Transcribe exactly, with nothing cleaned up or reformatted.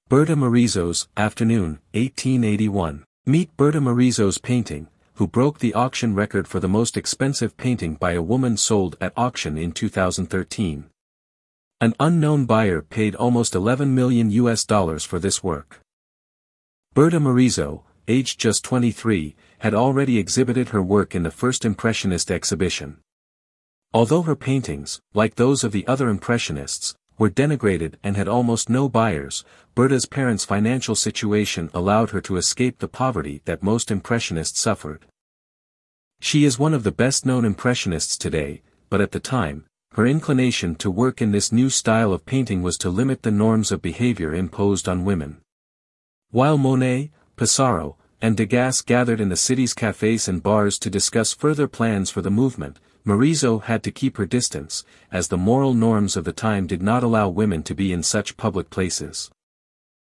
Berta Morisot's Afternoon, eighteen eighty-one. Meet Berta Morisot's painting, who broke the auction record for the most expensive painting by a woman sold at auction in two thousand thirteen. An unknown buyer paid almost eleven million U S dollars for this work. Berta Morisot, aged just twenty-three, had already exhibited her work in the first Impressionist exhibition. Although her paintings, like those of the other Impressionists, were denigrated and had almost no buyers, Berta's parents' financial situation allowed her to escape the poverty that most Impressionists suffered. She is one of the best-known Impressionists today, but at the time, her inclination to work in this new style of painting was to limit the norms of behavior imposed on women. While Monet, Pissarro, and Degas gathered in the city's cafes and bars to discuss further plans for the movement, Morisot had to keep her distance, as the moral norms of the time did not allow women to be in such public places.